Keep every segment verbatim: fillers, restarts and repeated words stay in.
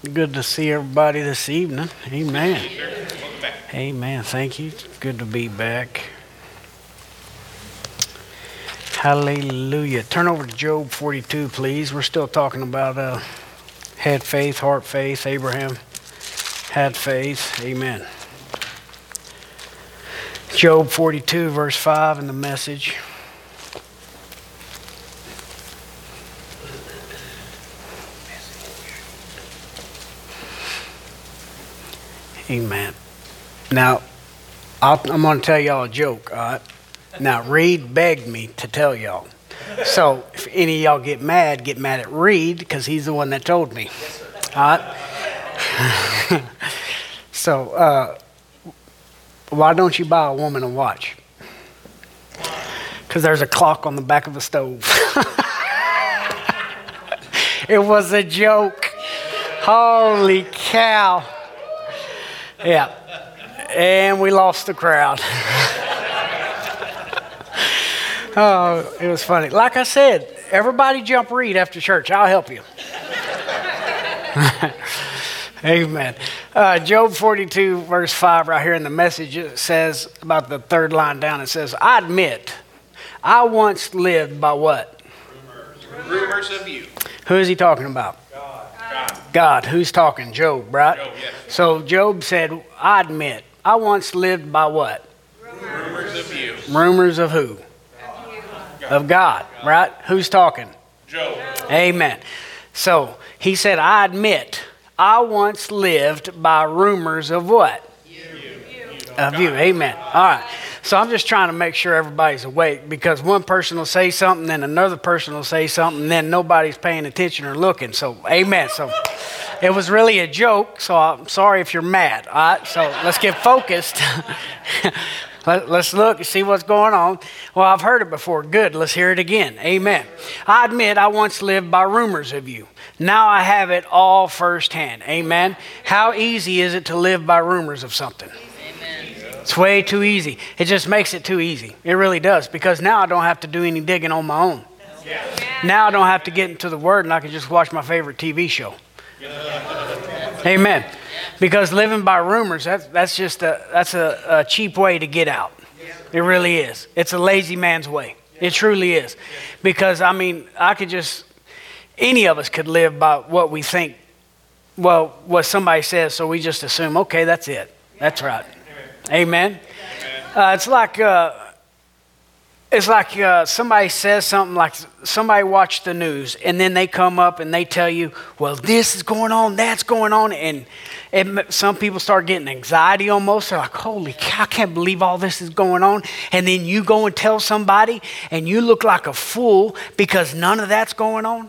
Good to see everybody this evening. Amen. Amen. Thank you. It's good to be back. Hallelujah. Turn over to Job forty-two, please. We're still talking about uh, had faith, heart faith. Abraham had faith. Amen. Job forty-two, verse five in the Message. Amen. Now, I'll, I'm going to tell y'all a joke, all right? Now, Reed begged me to tell y'all. So, if any of y'all get mad, get mad at Reed, because he's the one that told me. All right? So, uh, why don't you buy a woman a watch? Because there's a clock on the back of the stove. It was a joke. Holy cow. Yeah, and we lost the crowd. Oh, it was funny. Like I said, everybody jump Reed after church. I'll help you. Amen. Uh, Job forty-two, verse five, right here in the Message, it says, about the third line down, it says, I admit, I once lived by what? Rumors, Rumors of you. Who is he talking about? God. God. Who's talking? Job, right? Job, yes. So Job said, I admit, I once lived by what? Rumors of you. Rumors of who? God. Of God, right? Who's talking? Job. Amen. So he said, I admit, I once lived by rumors of what? You. Of you. Amen. All right. So I'm just trying to make sure everybody's awake, because one person will say something, then another person will say something, and then nobody's paying attention or looking. So, amen. So it was really a joke, so I'm sorry if you're mad. All right. So let's get focused. Let, let's look and see what's going on. Well, I've heard it before. Good. Let's hear it again. Amen. I admit I once lived by rumors of you. Now I have it all firsthand. Amen. How easy is it to live by rumors of something? It's way too easy. It just makes it too easy. It really does, because now I don't have to do any digging on my own. Yeah. Now I don't have to get into the Word, and I can just watch my favorite T V show. Yeah. Amen. Because living by rumors, that's, that's just a, that's a, a cheap way to get out. It really is. It's a lazy man's way. It truly is. Because, I mean, I could just, any of us could live by what we think, well, what somebody says, so we just assume, okay, that's it. That's right. Amen. Uh, it's like uh, it's like uh, somebody says something, like somebody watched the news, and then they come up and they tell you, well, this is going on, that's going on, and it, some people start getting anxiety almost. They're like, holy cow, I can't believe all this is going on. And then you go and tell somebody, and you look like a fool because none of that's going on.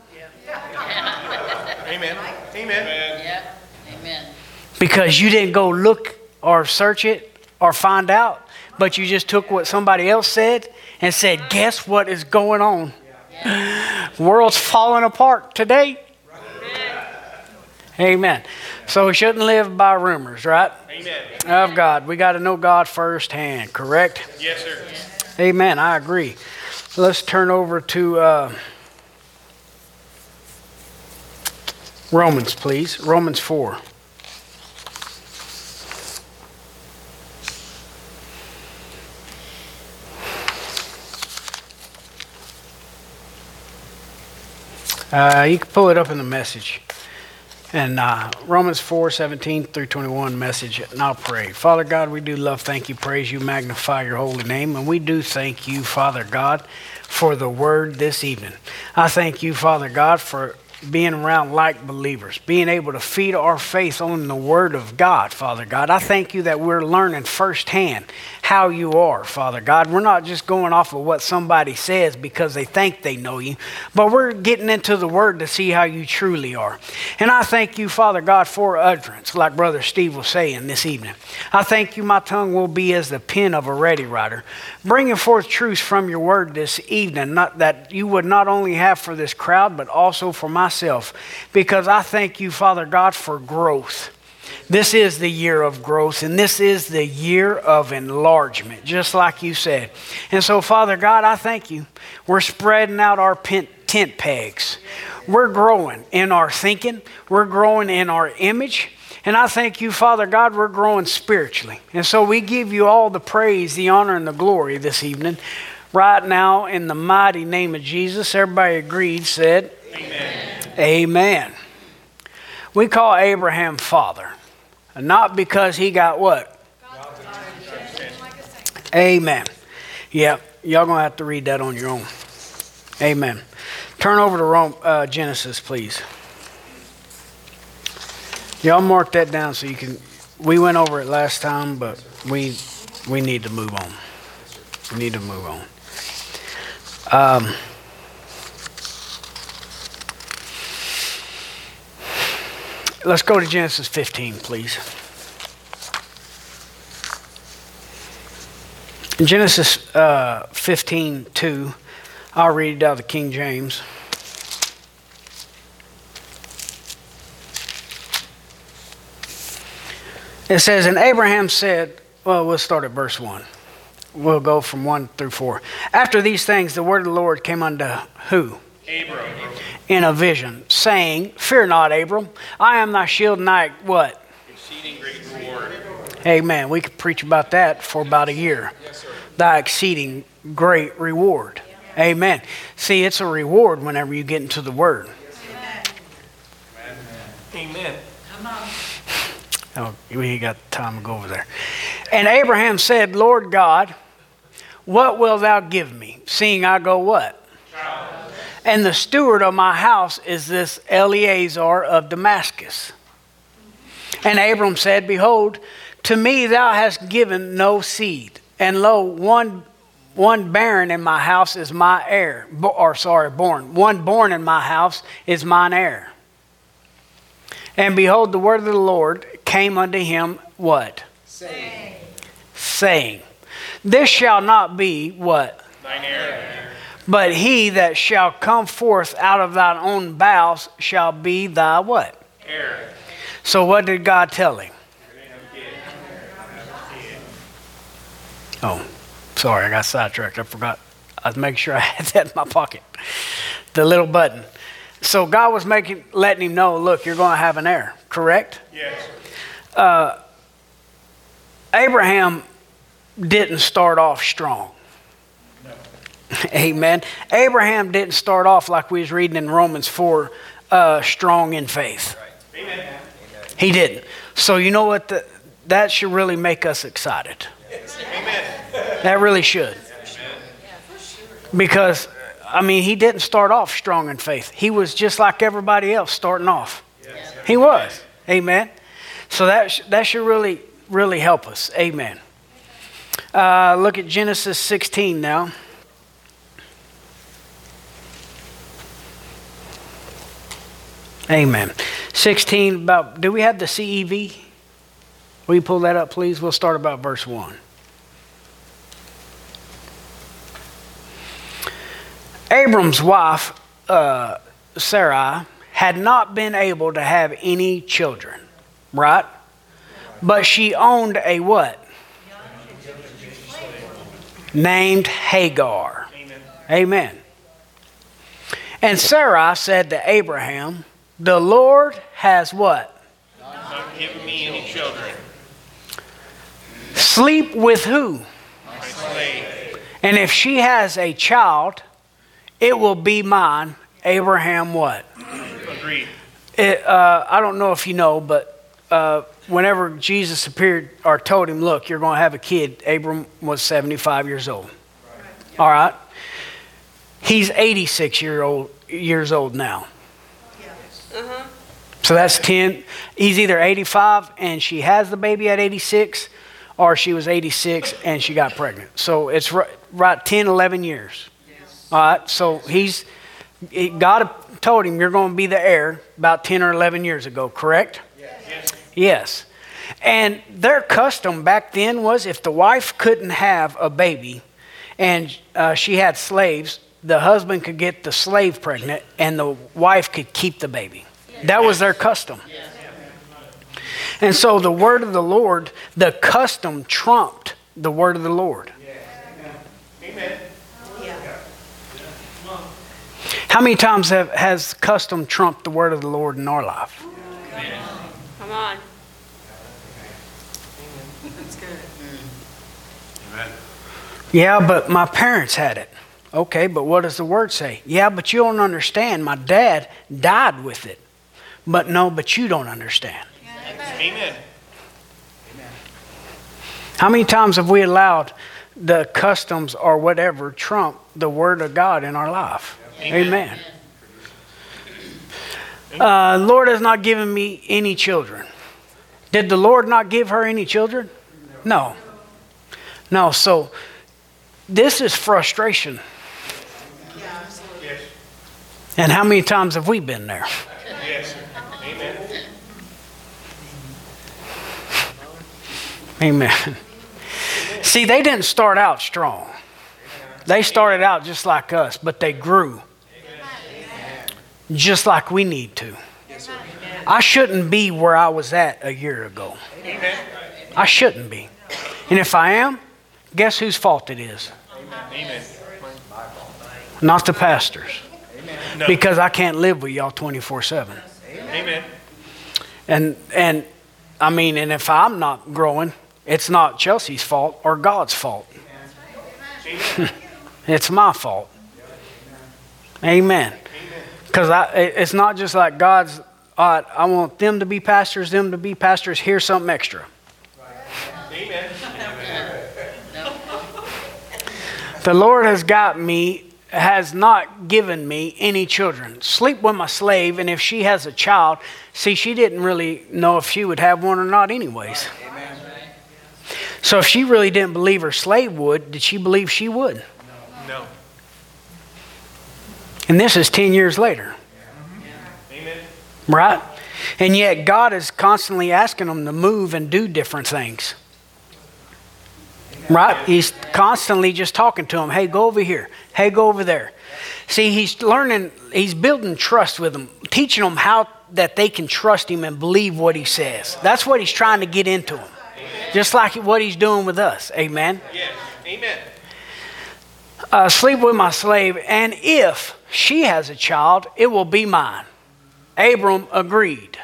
Yeah. Amen. Amen. Yeah. Amen. Because you didn't go look or search it or find out, but you just took what somebody else said and said, guess what is going on? Yeah. World's falling apart today. Right. Amen. So we shouldn't live by rumors, right? Amen. Of God. We got to know God firsthand, correct? Yes, sir. Amen. I agree. Let's turn over to uh, Romans, please. Romans four. Uh, you can pull it up in the Message. And uh, Romans four, seventeen through twenty-one Message, and I'll pray. Father God, we do love, thank you, praise you, magnify your holy name. And we do thank you, Father God, for the word this evening. I thank you, Father God, for being around like believers, being able to feed our faith on the word of God, Father God. I thank you that we're learning firsthand how you are, Father God. We're not just going off of what somebody says because they think they know you, but we're getting into the word to see how you truly are. And I thank you, Father God, for utterance, like Brother Steve was saying this evening. I thank you my tongue will be as the pen of a ready writer, bringing forth truths from your word this evening, not that you would not only have for this crowd, but also for myself, because I thank you, Father God, for growth. This is the year of growth, and this is the year of enlargement, just like you said. And so, Father God, I thank you. We're spreading out our pen, tent pegs. We're growing in our thinking. We're growing in our image. And I thank you, Father God, we're growing spiritually. And so we give you all the praise, the honor, and the glory this evening. Right now, in the mighty name of Jesus, everybody agreed, said, Amen. Amen. We call Abraham Father. Not because he got what? Amen. Yep. Y'all going to have to read that on your own. Amen. Turn over to Rome, uh, Genesis, please. Y'all mark that down so you can... We went over it last time, but we we need to move on. We need to move on. Um, let's go to Genesis fifteen, please. In Genesis uh, fifteen two, I'll read it out of the King James. It says, and Abraham said, well, we'll start at verse one. We'll go from one through four. After these things, the word of the Lord came unto who? Abram. In a vision, saying, fear not, Abram. I am thy shield and thy what? Exceeding great reward. Amen. We could preach about that for about a year. Yes, sir. Thy exceeding great reward. Yeah. Amen. See, it's a reward whenever you get into the Word. Amen. Amen. Come on. Oh, we ain't got time to go over there. And Abraham said, Lord God, what wilt thou give me, seeing I go what? Child. And the steward of my house is this Eleazar of Damascus. And Abram said, behold, to me thou hast given no seed, and lo, one one barren in my house is my heir. Bo- or sorry, born. One born in my house is mine heir. And behold, the word of the Lord came unto him, what? Saying. Saying, this shall not be what? Thine heir. But he that shall come forth out of thine own bowels shall be thy what? Heir. So what did God tell him? Oh, sorry, I got sidetracked. I forgot. I was making sure I had that in my pocket. The little button. So God was making, letting him know, look, you're going to have an heir, correct? Yes. Uh, Abraham didn't start off strong. No. Amen. Abraham didn't start off like we was reading in Romans four, uh, strong in faith. Right. Amen. He didn't. So you know what? The, that should really make us excited. Amen. That really should. Because, I mean, he didn't start off strong in faith. He was just like everybody else starting off. Yes. He was. Amen. So that, sh- that should really, really help us. Amen. Uh, look at Genesis sixteen now. Amen. sixteen, about, do we have the C E V? Will you pull that up, please? We'll start about verse one. Abram's wife, uh, Sarai, had not been able to have any children, right? But she owned a what? Named Hagar. Amen. Amen. And Sarai said to Abraham, the Lord has what? Not given me any children. Sleep with who? My slave. And if she has a child, it will be mine. Abraham what? Agreed. It, uh, I don't know if you know, but uh, whenever Jesus appeared or told him, look, you're going to have a kid, Abram was seventy-five years old. Right. All right. He's eighty-six year old, years old now. Yes. Uh-huh. So that's ten. He's either eighty-five and she has the baby at eighty-six, or she was eighty-six and she got pregnant. So it's right, right ten, eleven years. Yes. All right. So he's, God told him you're going to be the heir about ten or eleven years ago, correct? Yes. Yes. And their custom back then was if the wife couldn't have a baby and uh, she had slaves, the husband could get the slave pregnant and the wife could keep the baby. That was their custom. And so the word of the Lord, the custom trumped the word of the Lord. Amen. How many times have, has custom trumped the word of the Lord in our life? Come on. That's good. Amen. Yeah, but my parents had it. Okay, but what does the word say? Yeah, but you don't understand. My dad died with it. But no, but you don't understand. Amen. How many times have we allowed the customs or whatever trump the word of God in our life? Amen. Amen. Uh, Lord has not given me any children. Did the Lord not give her any children? No. No, so this is frustration. Yes. And how many times have we been there? Yes. Amen. Amen. See, they didn't start out strong. They started out just like us, but they grew. Just like we need to. I shouldn't be where I was at a year ago. Amen. I shouldn't be. And if I am, guess whose fault it is? Amen. Not the pastor's. No. Because I can't live with y'all twenty-four seven. Amen. And, and I mean, and if I'm not growing, it's not Chelsea's fault or God's fault. It's my fault. Amen. Because I, it's not just like God's, uh, I want them to be pastors, them to be pastors, here's something extra. Amen. The Lord has got me, has not given me any children. Sleep with my slave, and if she has a child, see, she didn't really know if she would have one or not anyways. Amen. So if she really didn't believe her slave would, did she believe she would? No. And this is ten years later. Amen. Right? And yet God is constantly asking them to move and do different things. Right? He's constantly just talking to them. Hey, go over here. Hey, go over there. See, he's learning, he's building trust with them, teaching them how that they can trust him and believe what he says. That's what he's trying to get into them. Just like what he's doing with us. Amen? Yes. Amen. Uh, sleep with my slave, and if she has a child, it will be mine. Abram agreed.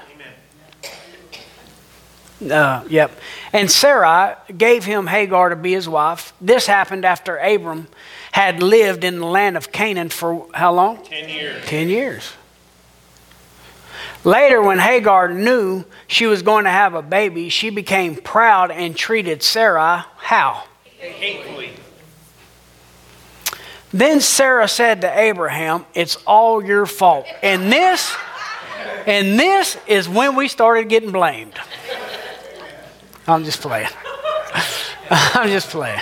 Uh, yep. And Sarai gave him Hagar to be his wife. This happened after Abram had lived in the land of Canaan for how long? Ten years. Ten years. Later, when Hagar knew she was going to have a baby, she became proud and treated Sarai how? Hatefully. Then Sarah said to Abraham, it's all your fault. And this, and this is when we started getting blamed. I'm just playing. I'm just playing.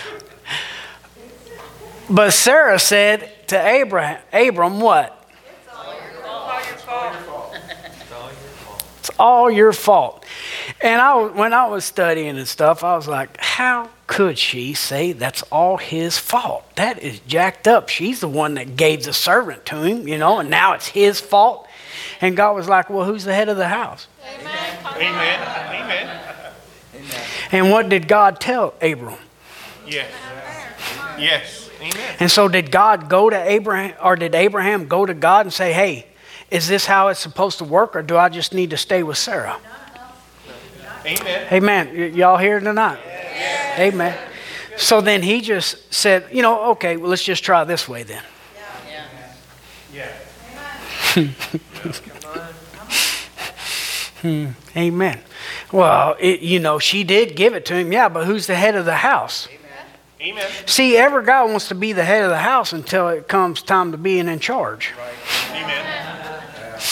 But Sarah said to Abraham, Abram, what? It's all your fault. It's all your fault. And I, when I was studying and stuff, I was like, how could she say that's all his fault? That is jacked up. She's the one that gave the servant to him, you know, and now it's his fault. And God was like, well, who's the head of the house? Amen. Amen. Amen. And what did God tell Abram? Yes. Yes. Amen. And so did God go to Abraham, or did Abraham go to God and say, hey, is this how it's supposed to work, or do I just need to stay with Sarah? Amen. Amen. Y- y'all here tonight? Yes. Amen. So then he just said, you know, okay, well, let's just try this way then. Yeah. Hmm. Amen. Well, it, you know, she did give it to him, yeah, but who's the head of the house? Amen. See, every guy wants to be the head of the house until it comes time to being in charge. Amen.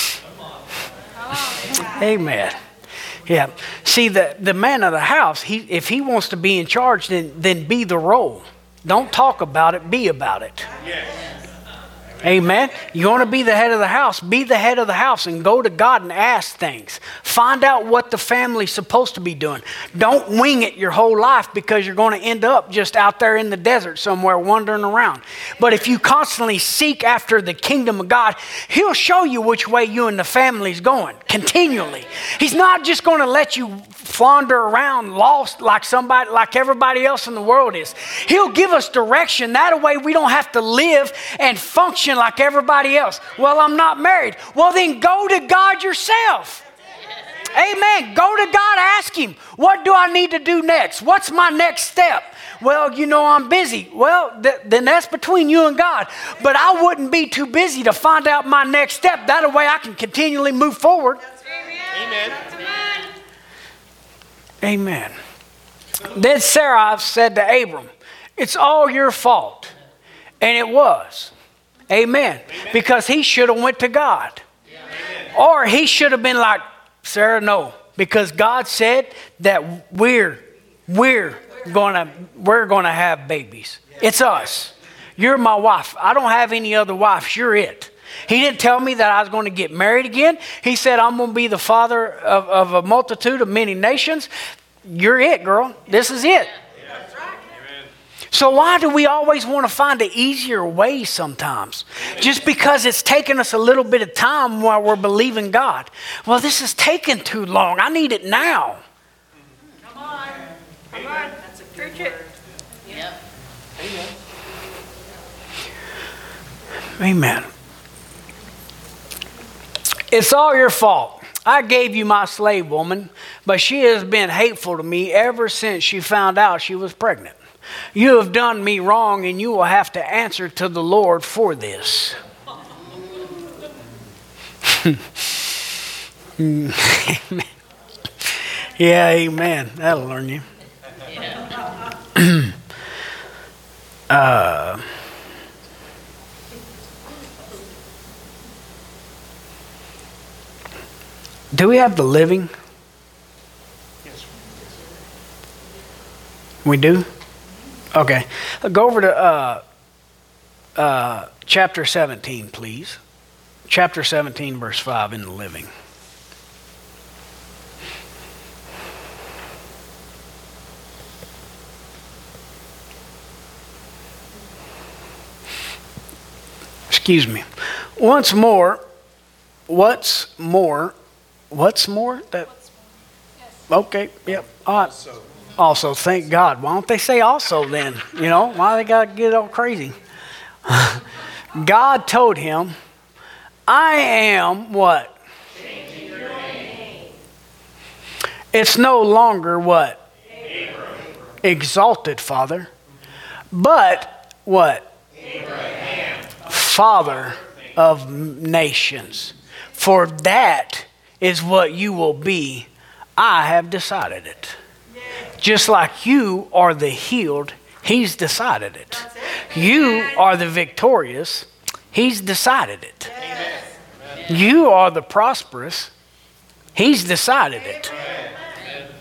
Amen. Yeah. See, the, the man of the house, he if he wants to be in charge, then, then be the role. Don't talk about it, be about it. Yes. Amen. You want to be the head of the house, be the head of the house and go to God and ask things. Find out what the family's supposed to be doing. Don't wing it your whole life, because you're going to end up just out there in the desert somewhere wandering around. But if you constantly seek after the kingdom of God, he'll show you which way you and the family's going continually. He's not just going to let you flounder around lost like somebody, like everybody else in the world is. He'll give us direction. That way we don't have to live and function Christian like everybody else. Well, I'm not married. Well, then go to God yourself. Amen. Go to God, ask him, what do I need to do next? What's my next step? Well, you know, I'm busy. Well, th- then that's between you and God. But I wouldn't be too busy to find out my next step. That way I can continually move forward. Amen. Amen. Then Sarah said to Abram, it's all your fault. And it was. Amen. Amen. Because he should have went to God. Amen. Or he should have been like, Sarah, no. Because God said that we're, we're gonna, we're gonna have babies. It's us. You're my wife. I don't have any other wives. You're it. He didn't tell me that I was going to get married again. He said, I'm going to be the father of, of a multitude of many nations. You're it, girl. This is it. So why do we always want to find an easier way sometimes? Just because it's taken us a little bit of time while we're believing God. Well, this is taking too long. I need it now. Come on. Come on. That's a preach it. Yep. Amen. It's all your fault. I gave you my slave woman, but she has been hateful to me ever since she found out she was pregnant. You have done me wrong, and you will have to answer to the Lord for this. Amen. Yeah, amen. That'll learn you. uh, do we have the living? Yes. We do? Okay. Go over to uh, uh, chapter seventeen, please. Chapter seventeen, verse five in the living. Excuse me. Once more, what's more, what's more? That, okay, yep. All right. Also, thank God. Why don't they say also then? You know, why they got to get all crazy? God told him, I am what? Changing your name. It's no longer what? Abram. Exalted Father. But what? Abraham. Father of nations. For that is what you will be. I have decided it. Just like you are the healed, he's decided it. You are the victorious, he's decided it. Amen. You are the prosperous, he's decided it. Amen.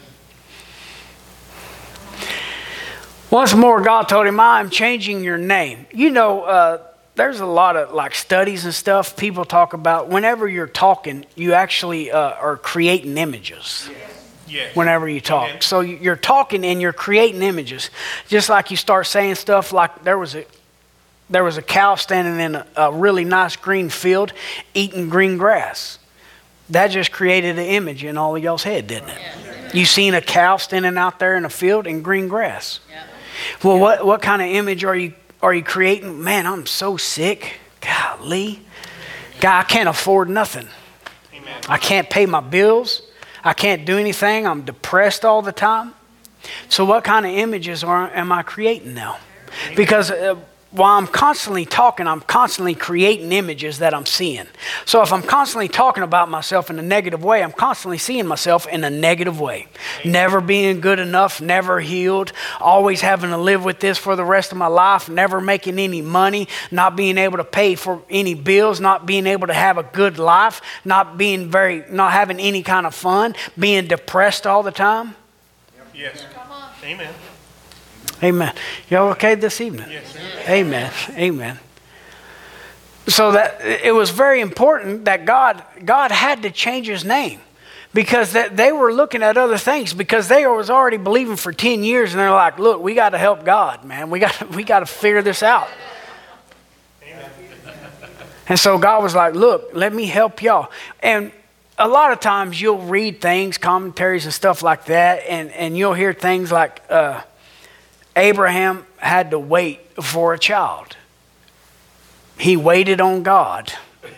Once more, God told him, I am changing your name. You know, uh, there's a lot of like studies and stuff people talk about. Whenever you're talking, you actually uh, are creating images. Yes. Whenever you talk. Amen. So you're talking and you're creating images. Just like you start saying stuff like there was a there was a cow standing in a, a really nice green field eating green grass. That just created an image in all of y'all's head, didn't it? Yeah. You seen a cow standing out there in a field in green grass. Yeah. Well, yeah. what what kind of image are you are you creating? Man, I'm so sick. Golly. God, I can't afford nothing. Amen. I can't pay my bills. I can't do anything. I'm depressed all the time. So what kind of images are, am I creating now? Because uh, while I'm constantly talking, I'm constantly creating images that I'm seeing. So if I'm constantly talking about myself in a negative way, I'm constantly seeing myself in a negative way. Never being good enough, never healed, always having to live with this for the rest of my life, never making any money, not being able to pay for any bills, not being able to have a good life, not being very, not having any kind of fun, being depressed all the time. Yes. Come on. Amen. Amen. Y'all okay this evening? Yes, sir. Amen. Amen. So that it was very important that God God had to change his name because that they were looking at other things because they was already believing for ten years and they're like, look, we got to help God, man. We got we got to figure this out. Amen. And so God was like, look, let me help y'all. And a lot of times you'll read things, commentaries and stuff like that, and, and you'll hear things like uh, Abraham had to wait for a child. He waited on God.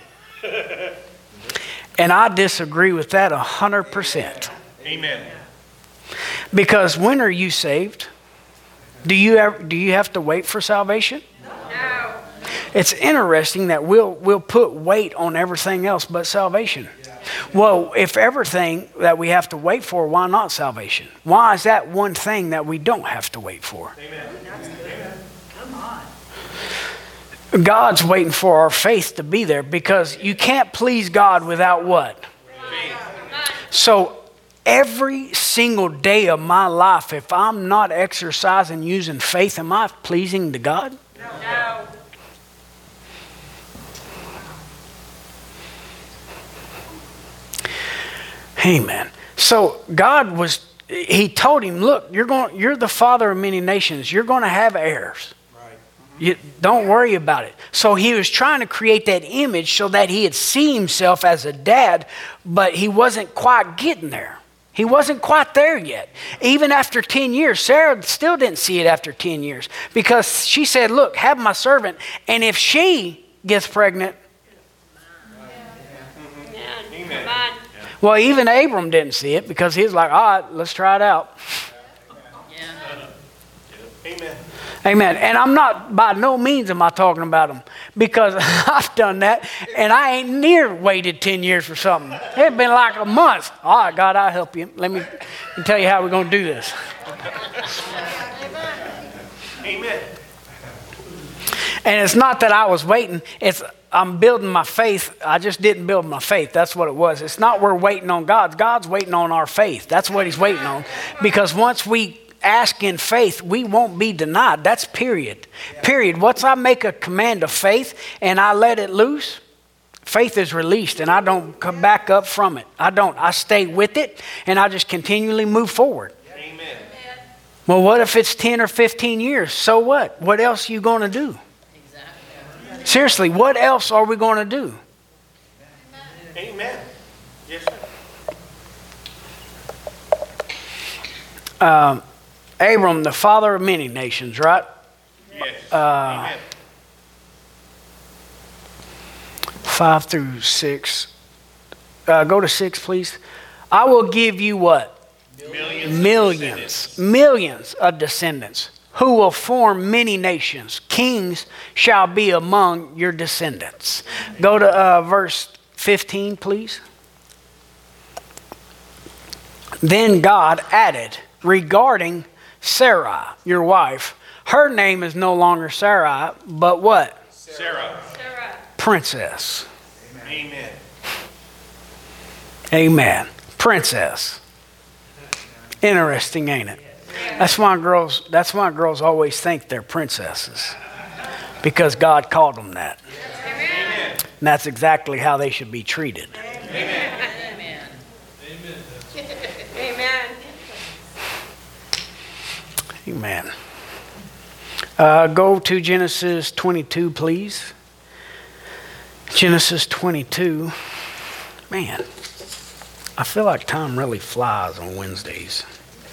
And I disagree with that one hundred percent. Amen. Because when are you saved? Do you ever, do you have to wait for salvation? No. It's interesting that we'll, we'll put weight on everything else but salvation. Well, if everything that we have to wait for, why not salvation? Why is that one thing that we don't have to wait for? Amen. Come on. God's waiting for our faith to be there, because you can't please God without what? So every single day of my life, if I'm not exercising using faith, am I pleasing to God? No. Amen. So God was, he told him, look, you're going, you're the father of many nations. You're going to have heirs. Right. You, don't worry about it. So he was trying to create that image so that he had seen himself as a dad, but he wasn't quite getting there. He wasn't quite there yet. Even after ten years, Sarah still didn't see it after ten years, because she said, look, have my servant, and if she gets pregnant. Amen. Come on. Well, even Abram didn't see it, because he was like, all right, let's try it out. Amen. Amen. And I'm not, by no means am I talking about them, because I've done that, and I ain't near waited ten years for something. It's been like a month. All right, God, I'll help you. Let me, let me tell you how we're going to do this. Amen. And it's not that I was waiting. It's I'm building my faith. I just didn't build my faith. That's what it was. It's not we're waiting on God. God's waiting on our faith. That's what he's waiting on. Because once we ask in faith, we won't be denied. That's period. Period. Once I make a command of faith and I let it loose, faith is released, and I don't come back up from it. I don't. I stay with it, and I just continually move forward. Amen. Well, what if it's ten or fifteen years? So what? What else are you going to do? Seriously, what else are we going to do? Amen. Yes, sir. Um, Abram, the father of many nations, right? Yes. Uh, Amen. Five through six. Uh, go to six, please. I will give you what? Millions. Millions. Millions of descendants, who will form many nations. Kings shall be among your descendants. Go to uh, verse fifteen, please. Then God added, regarding Sarai, your wife, her name is no longer Sarai, but what? Sarah. Sarah. Princess. Amen. Amen. Princess. Interesting, ain't it? That's why girls, that's why girls always think they're princesses, because God called them that. Amen. And that's exactly how they should be treated. Amen. Amen. Amen. Uh, go to Genesis twenty-two, please. Genesis twenty-two. Man, I feel like time really flies on Wednesdays.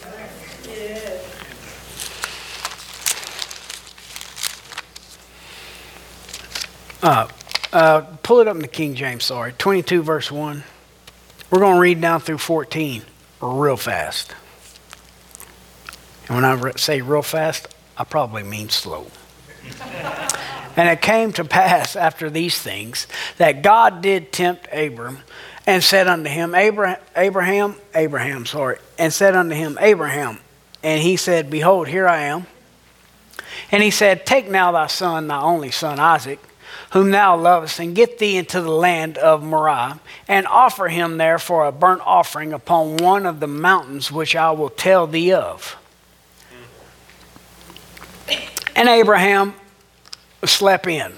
Uh, uh, pull it up in the King James, sorry. twenty-two verse one. We're going to read down through fourteen real fast. And when I re- say real fast, I probably mean slow. And it came to pass after these things that God did tempt Abram and said unto him, Abraham, Abraham, Abraham, sorry, and said unto him, Abraham. And he said, behold, here I am. And he said, take now thy son, thy only son Isaac, whom thou lovest, and get thee into the land of Moriah, and offer him there for a burnt offering upon one of the mountains which I will tell thee of. And Abraham slept in.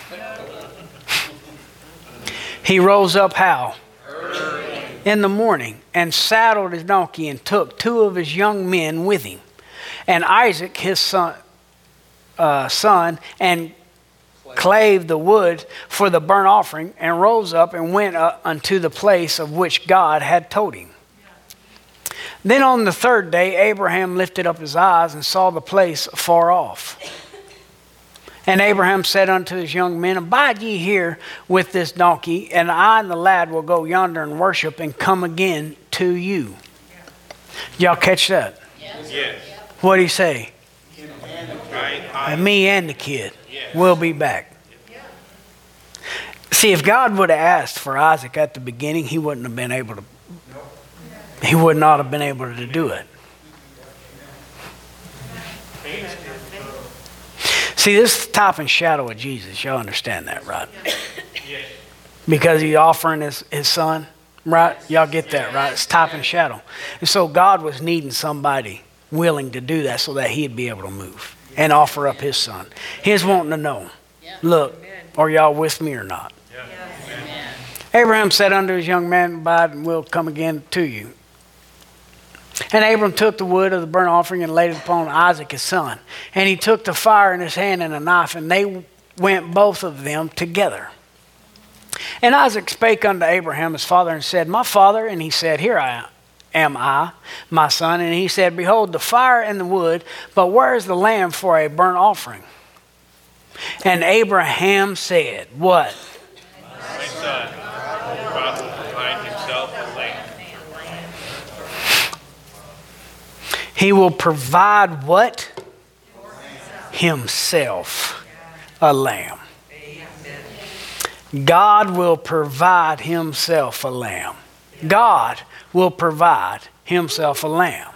He rose up how? Early. In the morning, and saddled his donkey, and took two of his young men with him, and Isaac his son, uh, son, and clave the wood for the burnt offering, and rose up and went uh, unto the place of which God had told him. Then on the third day, Abraham lifted up his eyes and saw the place far off. And Abraham said unto his young men, Abide ye here with this donkey, and I and the lad will go yonder and worship and come again to you. Y'all catch that? Yes. What'd he say? I, I, And me and the kid Yes. will be back. See, if God would have asked for Isaac at the beginning, he wouldn't have been able to. He would not have been able to do it. See, this is the type and shadow of Jesus. Y'all understand that, right? yes. Because he's offering his, his son, right? Y'all get that, right? It's type and shadow. And so God was needing somebody willing to do that so that he'd be able to move and offer up his son. He's wanting to know, look, are y'all with me or not? Abraham said unto his young man, Abide, and we'll come again to you. And Abram took the wood of the burnt offering and laid it upon Isaac his son. And he took the fire in his hand and a knife, and they went both of them together. And Isaac spake unto Abraham his father and said, My father. And he said, Here I am I, my son. And he said, Behold, the fire and the wood, but where is the lamb for a burnt offering? And Abraham said, What? My son, God will provide himself a lamb. He will provide what? Himself a lamb. God will provide himself a lamb. God will provide himself a lamb.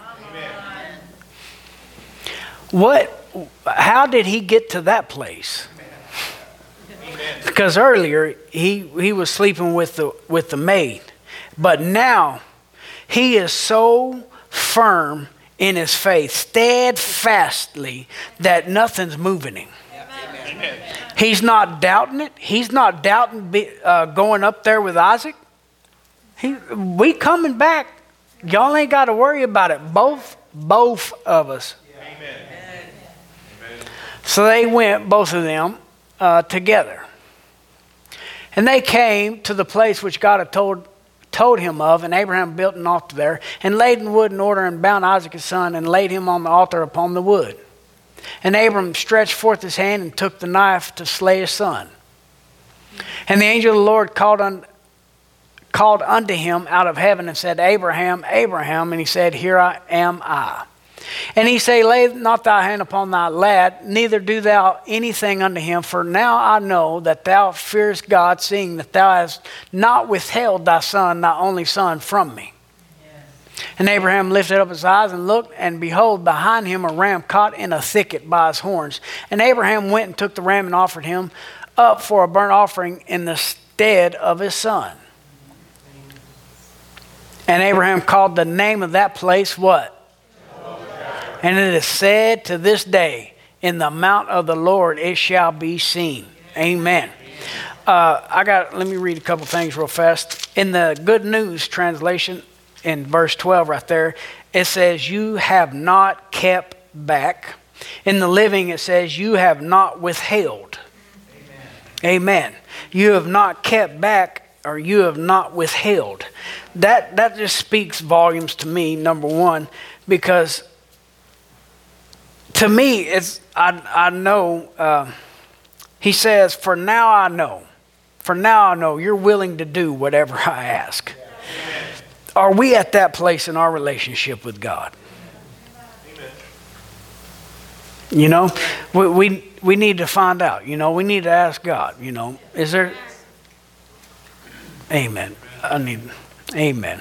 What? How did he get to that place? Because earlier he, he was sleeping with the with the maid, but now he is so firm in his faith, steadfastly, that nothing's moving him. Amen. He's not doubting it. He's not doubting be, uh, going up there with Isaac. He, we coming back. Y'all ain't got to worry about it. Both, both of us. Amen. So they went, both of them, uh, together. And they came to the place which God had told told him of, and Abraham built an altar there, and laid in wood in order, and bound Isaac his son, and laid him on the altar upon the wood. And Abram stretched forth his hand, and took the knife to slay his son. And the angel of the Lord called, un, called unto him out of heaven, and said, Abraham, Abraham. And he said, Here I am I. And he said, Lay not thy hand upon thy lad, neither do thou anything unto him, for now I know that thou fearest God, seeing that thou hast not withheld thy son, thy only son, from me. Yes. And Abraham lifted up his eyes and looked, and behold, behind him a ram caught in a thicket by his horns. And Abraham went and took the ram and offered him up for a burnt offering in the stead of his son. And Abraham called the name of that place what? And it is said to this day, in the mount of the Lord it shall be seen. Amen. Uh, I got. Let me read a couple things real fast. In the Good News translation, in verse twelve right there, it says, You have not kept back. In the Living, it says, You have not withheld. Amen. Amen. You have not kept back, or you have not withheld. That, that just speaks volumes to me, number one, because to me, it's I, I know, uh, he says, for now I know. For now I know you're willing to do whatever I ask. Amen. Are we at that place in our relationship with God? Amen. You know, we, we, we need to find out. You know, we need to ask God, you know, is there... Amen. I need, amen.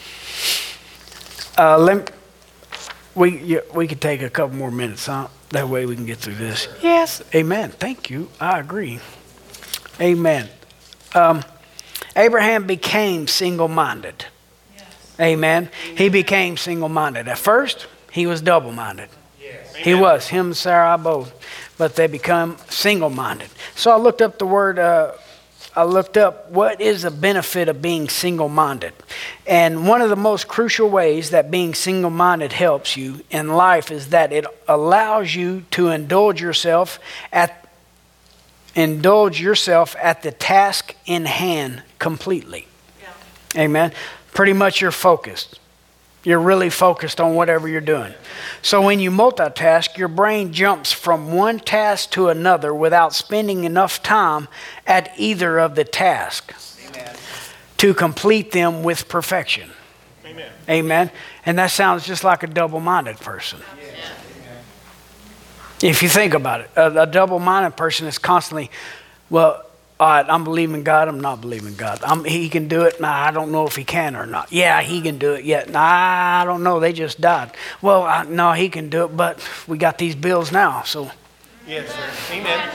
Uh, let We we could take a couple more minutes, huh? That way we can get through this. Yes. Amen. Thank you. I agree. Amen. Um, Abraham became single-minded. Yes. Amen. He became single-minded. At first, he was double-minded. Yes. He was. Him and Sarai both. But they become single-minded. So I looked up the word... Uh, I looked up what is the benefit of being single-minded. And one of the most crucial ways that being single-minded helps you in life is that it allows you to indulge yourself at indulge yourself at the task in hand completely. Yeah. Amen. Pretty much you're focused. You're really focused on whatever you're doing. So when you multitask, your brain jumps from one task to another without spending enough time at either of the tasks to complete them with perfection. Amen. Amen. And that sounds just like a double-minded person. If you think about it, a, a double-minded person is constantly, well, all right, I'm believing God, I'm not believing God. I'm, he can do it, nah, I don't know if he can or not. Yeah, he can do it yet. Nah, I don't know, they just died. Well, I, no, he can do it, but we got these bills now, so. Yes, sir. Amen.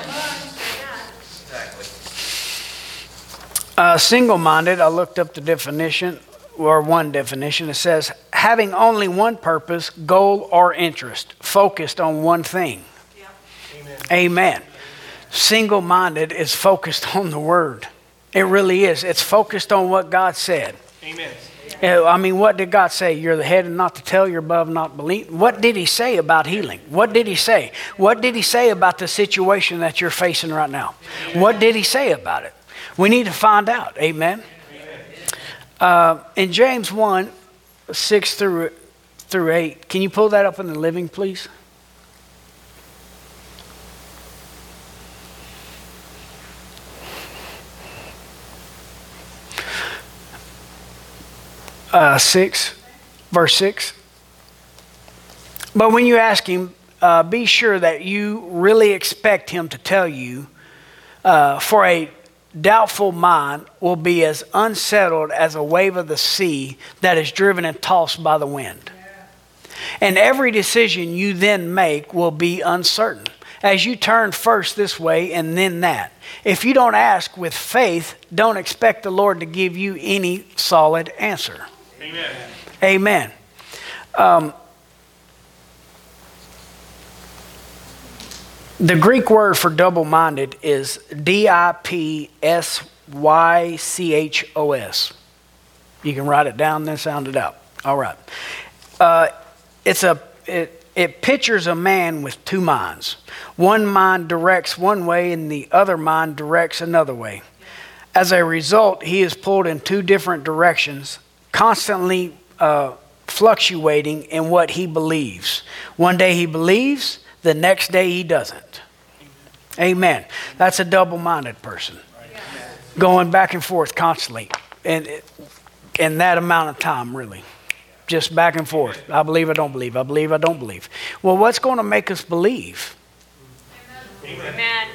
Uh, single-minded, I looked up the definition, or one definition. It says, having only one purpose, goal, or interest, focused on one thing. Amen. Amen. Single-minded is focused on the Word. It really is. It's focused on what God said. Amen. I mean, what did God say? You're the head and not the tail. You're above and not beneath. What did he say about healing? What did he say? What did he say about the situation that you're facing right now? What did he say about it? We need to find out. Amen. Uh, in James one, six through, through eight, can you pull that up in the living, please? Uh, six, verse six. But when you ask him, uh, be sure that you really expect him to tell you, uh, for a doubtful mind will be as unsettled as a wave of the sea that is driven and tossed by the wind. And every decision you then make will be uncertain, as you turn first this way and then that. If you don't ask with faith, don't expect the Lord to give you any solid answer. Amen. Amen. Um, the Greek word for double-minded is D I P S Y C H O S. You can write it down, then sound it out. All right. Uh, it's a it, it pictures a man with two minds. One mind directs one way and the other mind directs another way. As a result, he is pulled in two different directions, constantly uh, fluctuating in what he believes. One day he believes, the next day he doesn't. Amen. That's a double-minded person. Going back and forth constantly. And in that amount of time, really. Just back and forth. I believe, I don't believe. I believe, I don't believe. Well, what's going to make us believe? Amen.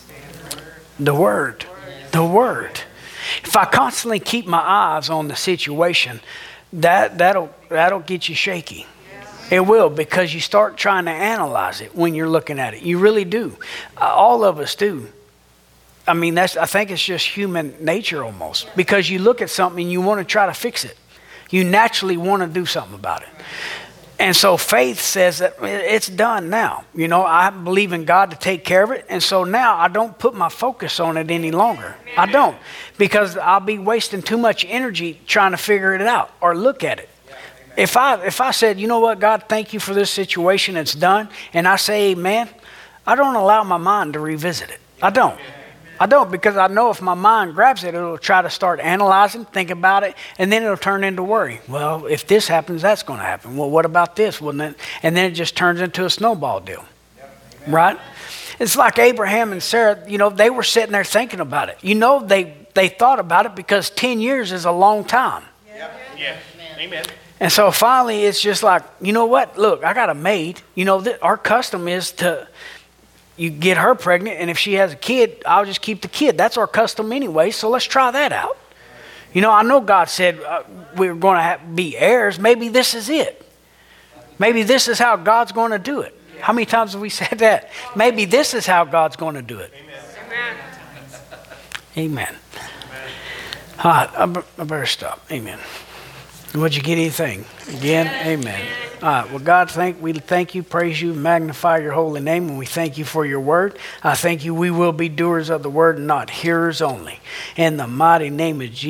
The Word. The Word. If I constantly keep my eyes on the situation, that, that'll, that'll get you shaky. It will, because you start trying to analyze it when you're looking at it. You really do. Uh, all of us do. I mean, that's. I think it's just human nature almost. Because you look at something and you want to try to fix it. You naturally want to do something about it. And so faith says that it's done now. You know, I believe in God to take care of it. And so now I don't put my focus on it any longer. I don't. Because I'll be wasting too much energy trying to figure it out or look at it. If I if I said, you know what, God, thank you for this situation, it's done, and I say amen, I don't allow my mind to revisit it. I don't. I don't, because I know if my mind grabs it, it'll try to start analyzing, think about it, and then it'll turn into worry. Well, if this happens, that's going to happen. Well, what about this? Well, then, and then it just turns into a snowball deal. Right? It's like Abraham and Sarah, you know, they were sitting there thinking about it. You know, they, they thought about it because ten years is a long time. Yeah. Amen. And so finally, it's just like, you know what? Look, I got a maid. You know, th- our custom is to, you get her pregnant, and if she has a kid, I'll just keep the kid. That's our custom anyway, so let's try that out. You know, I know God said uh, we're going to have, be heirs. Maybe this is it. Maybe this is how God's going to do it. How many times have we said that? Maybe this is how God's going to do it. Amen. Amen. All right, I, b- I better stop. Amen. Would you get anything? Again? Amen. All right. Well, God, thank we thank you, praise you, magnify your holy name, and we thank you for your word. I thank you we will be doers of the word and not hearers only. In the mighty name of Jesus.